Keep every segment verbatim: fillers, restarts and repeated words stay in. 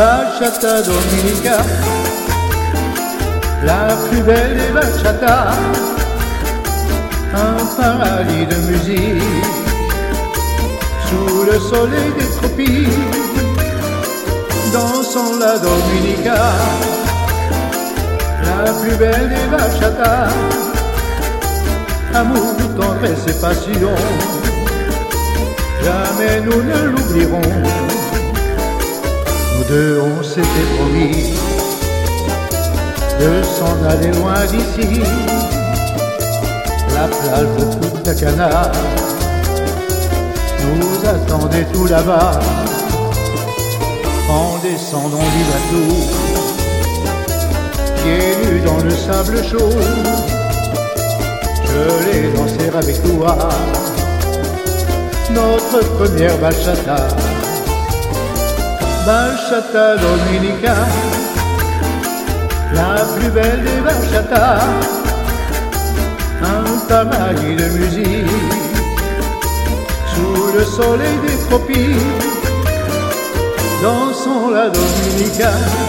Bachata Dominica, la plus belle des bachatas, un paradis de musique, sous le soleil des tropiques, dansons la Dominica, la plus belle des bachatas, amour, tendresse et passion, jamais nous ne l'oublierons. Nous deux on s'était promis de s'en aller loin d'ici, la plage de Punta Cana nous attendait tout là-bas. En descendant du bateau, pieds nus dans le sable chaud, je l'ai dansé avec toi, notre première bachata. Bachata Dominica, la plus belle des bachatas, un paradis de musique, sous le soleil des tropiques, dansons la Dominica,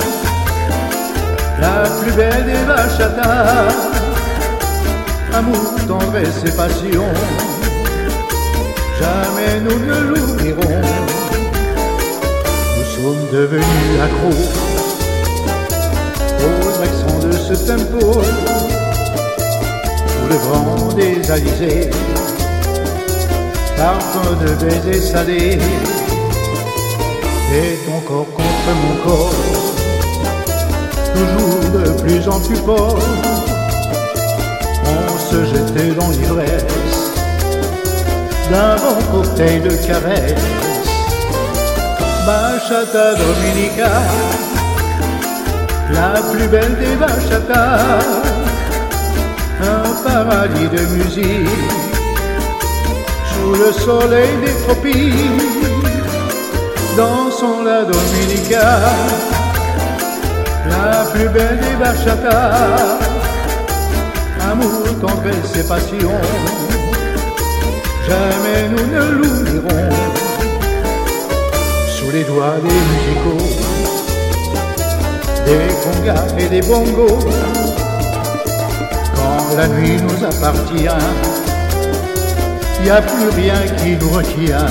la plus belle des bachatas, amour, tendresse et passion, jamais nous ne l'oublierons. Nous sommes devenus accros aux accents de ce tempo, sous le vent des alizés, parfum de baisers salés, et ton corps contre mon corps, toujours de plus en plus fort, on se jetait dans l'ivresse d'un bon cocktail de caresses. Bachata Dominica, la plus belle des bachatas, un paradis de musique, sous le soleil des tropiques, dansons la Dominica, la plus belle des bachatas, amour, tendresse et passion, jamais nous ne l'oublierons. Sous les doigts des musicaux, des congas et des bongos, quand la nuit nous appartient, y a plus rien qui nous retient.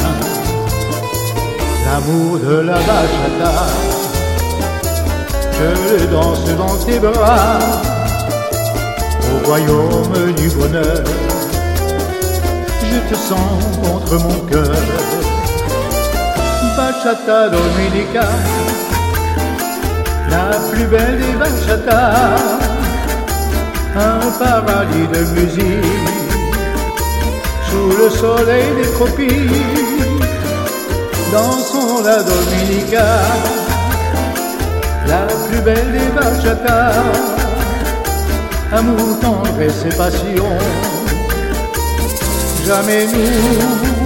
L'amour de la bachata, je le danse dans tes bras, au royaume du bonheur, je te sens contre mon cœur. Bachata Dominica, la plus belle des bachatas, un paradis de musique, sous le soleil des tropiques, dansons la Dominica, la plus belle des bachatas, amour, tendresse et passion, jamais nous